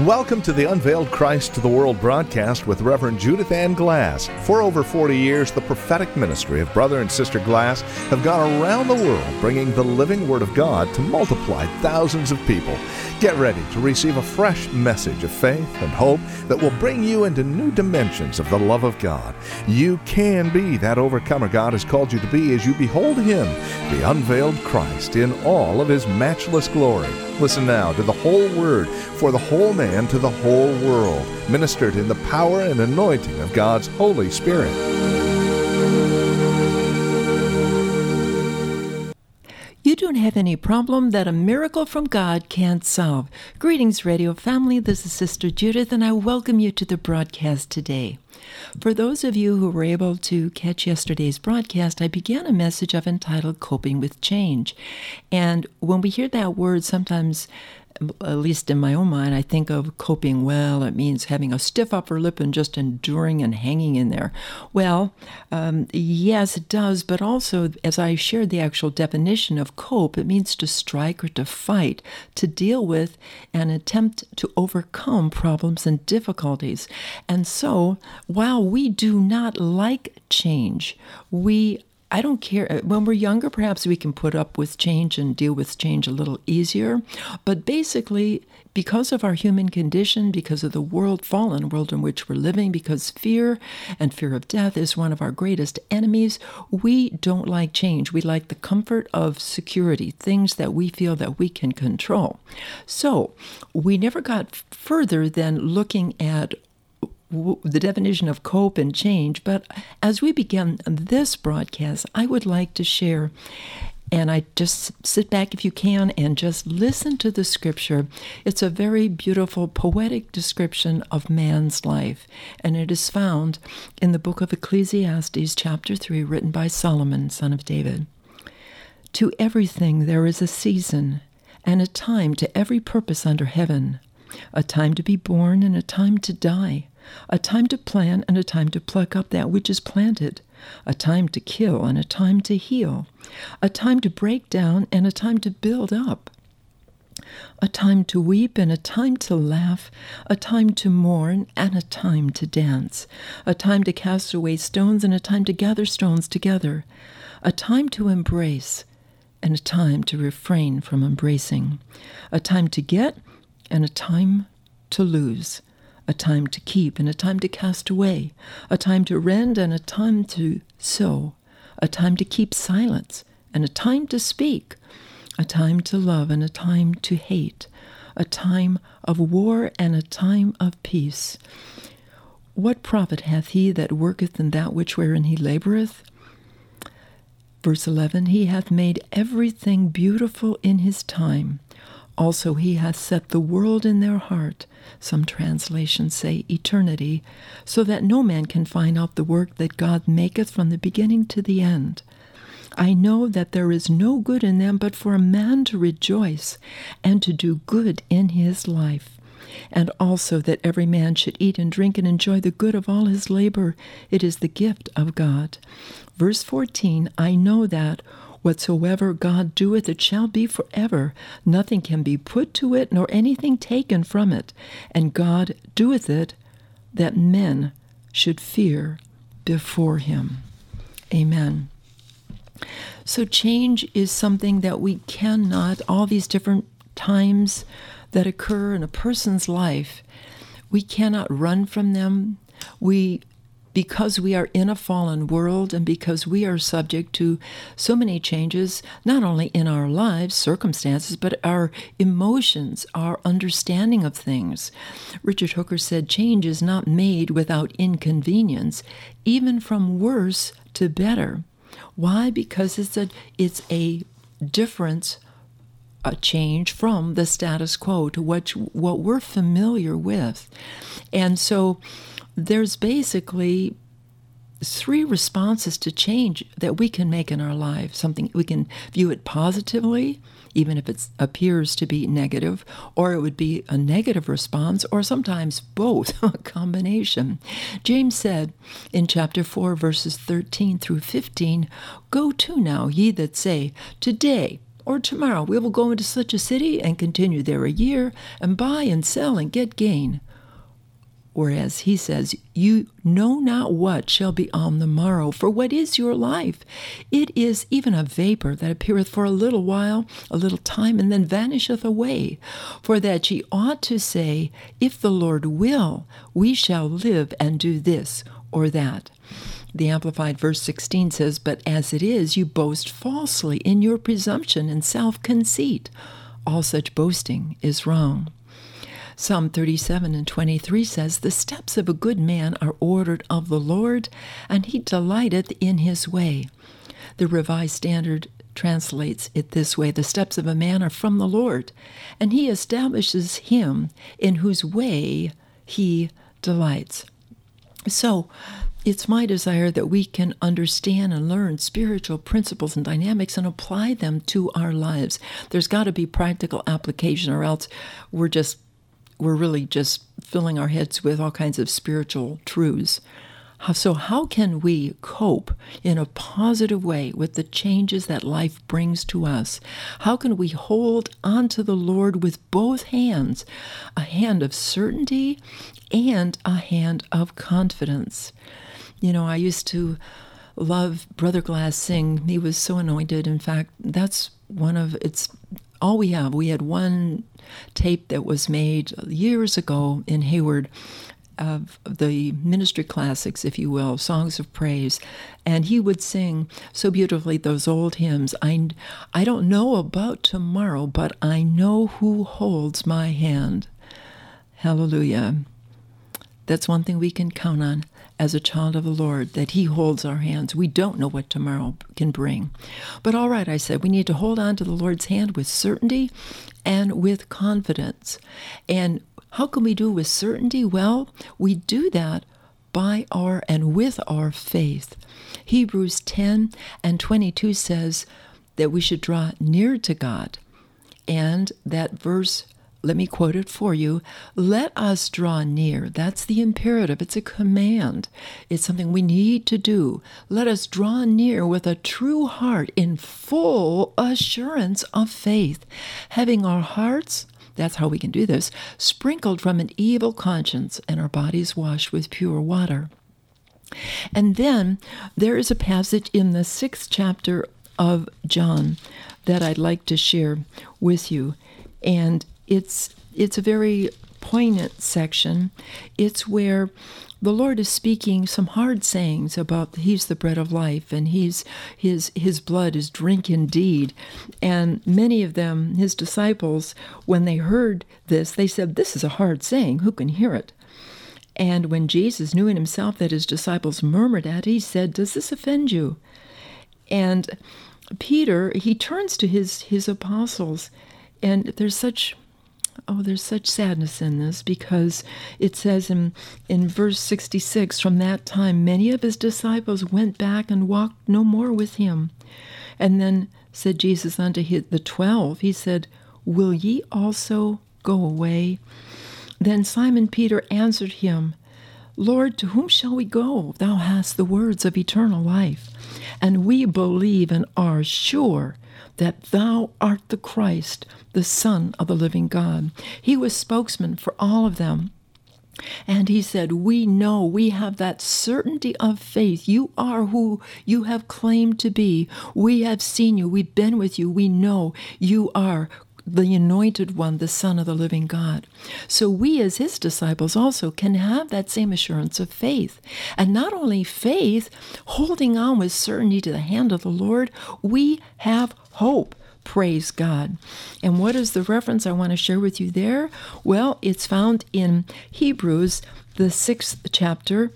Welcome to the Unveiled Christ to the World broadcast with Reverend Judith Ann Glass. For over 40 years, the prophetic ministry of Brother and Sister Glass have gone around the world bringing the living Word of God to multiply thousands of people. Get ready to receive a fresh message of faith and hope that will bring you into new dimensions of the love of God. You can be that overcomer God has called you to be as you behold Him, the unveiled Christ, in all of His matchless glory. Listen now to the whole Word for the whole man to the whole world, ministered in the power and anointing of God's Holy Spirit. You don't have any problem that a miracle from God can't solve. Greetings, radio family. This is Sister Judith, and I welcome you to the broadcast today. For those of you who were able to catch yesterday's broadcast, I began a message I've entitled Coping with Change. And when we hear that word, sometimes, at least in my own mind, I think of coping well. It means having a stiff upper lip and just enduring and hanging in there. Well, yes, it does, but also, as I shared the actual definition of cope, it means to strike or to fight, to deal with and attempt to overcome problems and difficulties. And so, while we do not like change, I don't care. When we're younger, perhaps we can put up with change and deal with change a little easier. But basically, because of our human condition, because of the fallen world in which we're living, because fear and fear of death is one of our greatest enemies, we don't like change. We like the comfort of security, things that we feel that we can control. So we never got further than looking at the definition of cope and change. But as we begin this broadcast, I would like to share, and I just sit back if you can and just listen to the scripture. It's a very beautiful, poetic description of man's life, and it is found in the book of Ecclesiastes, chapter 3, written by Solomon, son of David. To everything there is a season, and a time to every purpose under heaven, a time to be born and a time to die, a time to plant and a time to pluck up that which is planted, a time to kill and a time to heal, a time to break down and a time to build up, a time to weep and a time to laugh, a time to mourn and a time to dance, a time to cast away stones and a time to gather stones together, a time to embrace and a time to refrain from embracing, a time to get and a time to lose, a time to keep and a time to cast away, a time to rend and a time to sow, a time to keep silence and a time to speak, a time to love and a time to hate, a time of war and a time of peace. What profit hath he that worketh in that which wherein he laboureth? Verse 11, he hath made everything beautiful in his time. Also he hath set the world in their heart, some translations say eternity, so that no man can find out the work that God maketh from the beginning to the end. I know that there is no good in them but for a man to rejoice and to do good in his life, and also that every man should eat and drink and enjoy the good of all his labor. It is the gift of God. Verse 14, I know that whatsoever God doeth, it shall be forever. Nothing can be put to it, nor anything taken from it. And God doeth it, that men should fear before him. Amen. So change is something that we cannot, all these different times that occur in a person's life, we cannot run from them. Because we are in a fallen world and because we are subject to so many changes, not only in our lives, circumstances, but our emotions, our understanding of things. Richard Hooker said, change is not made without inconvenience, even from worse to better. Why? Because it's a difference, a change from the status quo to what we're familiar with. And so there's basically three responses to change that we can make in our lives. Something we can view it positively, even if it appears to be negative, or it would be a negative response, or sometimes both, a combination. James said in chapter 4, verses 13 through 15, Go to now, ye that say, Today or tomorrow we will go into such a city and continue there a year and buy and sell and get gain. Whereas he says, you know not what shall be on the morrow, for what is your life? It is even a vapor that appeareth for a little while, a little time, and then vanisheth away. For that ye ought to say, if the Lord will, we shall live and do this or that. The Amplified verse 16 says, but as it is, you boast falsely in your presumption and self-conceit. All such boasting is wrong. Psalm 37:23 says, the steps of a good man are ordered of the Lord, and he delighteth in his way. The Revised Standard translates it this way, the steps of a man are from the Lord, and he establishes him in whose way he delights. So, it's my desire that we can understand and learn spiritual principles and dynamics and apply them to our lives. There's got to be practical application, or else we're really just filling our heads with all kinds of spiritual truths. So how can we cope in a positive way with the changes that life brings to us? How can we hold on to the Lord with both hands, a hand of certainty and a hand of confidence? You know, I used to love Brother Glass sing. He was so anointed. In fact, that's all we have. We had one tape that was made years ago in Hayward of the ministry classics, if you will, songs of praise. And he would sing so beautifully those old hymns. I don't know about tomorrow, but I know who holds my hand. Hallelujah. That's one thing we can count on as a child of the Lord, that he holds our hands. We don't know what tomorrow can bring. But all right, I said, we need to hold on to the Lord's hand with certainty and with confidence. And how can we do with certainty? Well, we do that by with our faith. Hebrews 10:22 says that we should draw near to God. And that verse, let me quote it for you. Let us draw near. That's the imperative. It's a command. It's something we need to do. Let us draw near with a true heart in full assurance of faith, having our hearts, that's how we can do this, sprinkled from an evil conscience and our bodies washed with pure water. And then there is a passage in the 6th chapter of John that I'd like to share with you. And it's a very poignant section. It's where the Lord is speaking some hard sayings about he's the bread of life and his blood is drink indeed. And many of them, his disciples, when they heard this, they said, this is a hard saying. Who can hear it? And when Jesus knew in himself that his disciples murmured at it, he said, does this offend you? And Peter, he turns to his apostles, and there's such sadness in this, because it says in verse 66, from that time many of his disciples went back and walked no more with him. And then said Jesus unto the 12, he said, will ye also go away? Then Simon Peter answered him, Lord, to whom shall we go? Thou hast the words of eternal life, and we believe and are sure that thou art the Christ, the Son of the living God. He was spokesman for all of them. And he said, we know, we have that certainty of faith. You are who you have claimed to be. We have seen you. We've been with you. We know you are the anointed one, the Son of the living God. So we as his disciples also can have that same assurance of faith. And not only faith, holding on with certainty to the hand of the Lord, we have hope. Praise God. And what is the reference I want to share with you there? Well, it's found in Hebrews, the 6th chapter,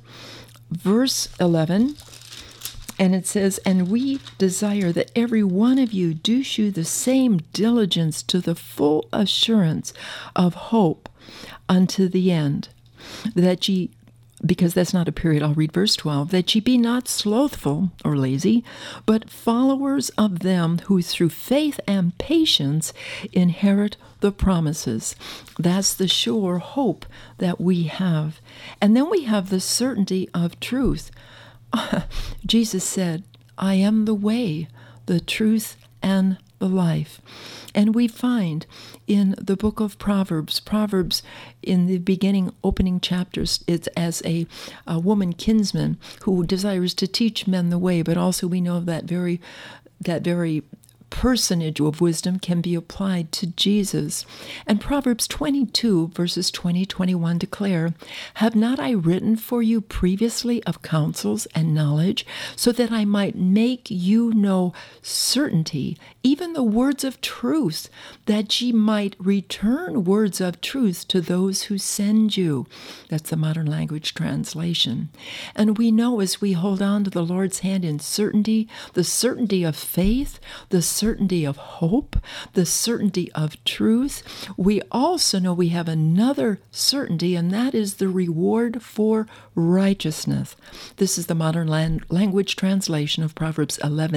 verse 11. And it says, and we desire that every one of you do shew the same diligence to the full assurance of hope unto the end, that ye, because that's not a period, I'll read verse 12, that ye be not slothful or lazy, but followers of them who through faith and patience inherit the promises. That's the sure hope that we have. And then we have the certainty of truth. Jesus said, I am the way, the truth, and the life. And we find in the book of Proverbs in the beginning, opening chapters, it's as a woman kinsman who desires to teach men the way, but also we know that very personage of wisdom can be applied to Jesus. And Proverbs 22, verses 20-21 declare, "Have not I written for you previously of counsels and knowledge, so that I might make you know certainty, even the words of truth, that ye might return words of truth to those who send you." That's the Modern Language Translation. And we know as we hold on to the Lord's hand in certainty, the certainty of faith, the certainty of hope, the certainty of truth, we also know we have another certainty, and that is the reward for righteousness. This is the Modern Language Translation of Proverbs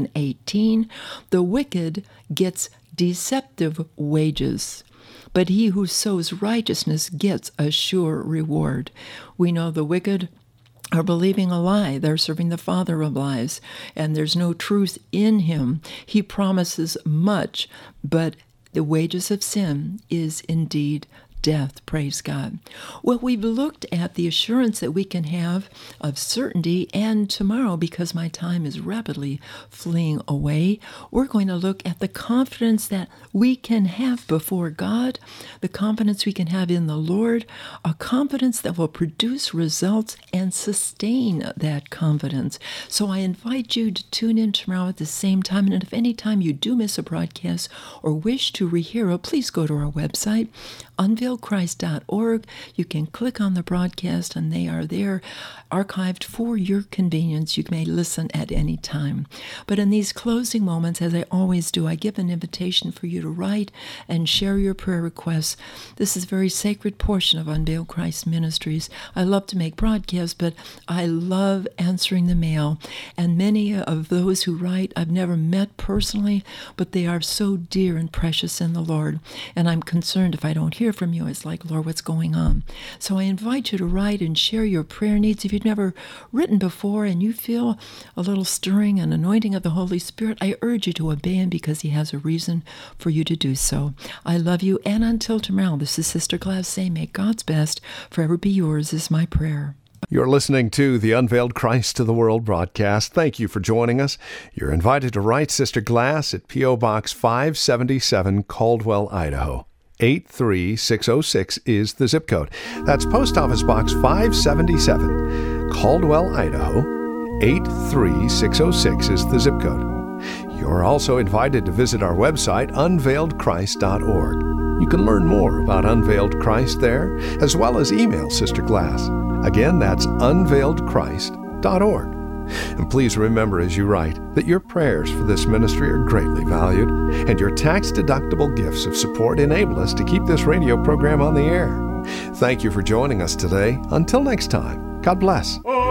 11:18. "The wicked gets deceptive wages, but he who sows righteousness gets a sure reward." We know the wicked are believing a lie. They're serving the father of lies, and there's no truth in him. He promises much, but the wages of sin is indeed death. Praise God. Well, we've looked at the assurance that we can have of certainty, and tomorrow, because my time is rapidly fleeing away, we're going to look at the confidence that we can have before God, the confidence we can have in the Lord, a confidence that will produce results and sustain that confidence. So I invite you to tune in tomorrow at the same time, and if any time you do miss a broadcast or wish to rehear it, please go to our website, unveiledchrist.org. You can click on the broadcast and they are there archived for your convenience. You may listen at any time. But in these closing moments, as I always do, I give an invitation for you to write and share your prayer requests. This is a very sacred portion of Unveiled Christ Ministries. I love to make broadcasts, but I love answering the mail. And many of those who write I've never met personally, but they are so dear and precious in the Lord. And I'm concerned if I don't hear from you, it's like, Lord, what's going on? So I invite you to write and share your prayer needs. If you've never written before and you feel a little stirring and anointing of the Holy Spirit, I urge you to obey him because he has a reason for you to do so. I love you, and until tomorrow, this is Sister Glass saying, may God's best forever be yours is my prayer. You're listening to the Unveiled Christ to the World broadcast. Thank you for joining us. You're invited to write Sister Glass at P.O. Box 577, Caldwell, Idaho. 83606 is the zip code. That's Post Office Box 577, Caldwell, Idaho. 83606 is the zip code. You're also invited to visit our website, unveiledchrist.org. You can learn more about Unveiled Christ there, as well as email Sister Glass. Again, that's unveiledchrist.org. And please remember as you write that your prayers for this ministry are greatly valued, and your tax-deductible gifts of support enable us to keep this radio program on the air. Thank you for joining us today. Until next time, God bless.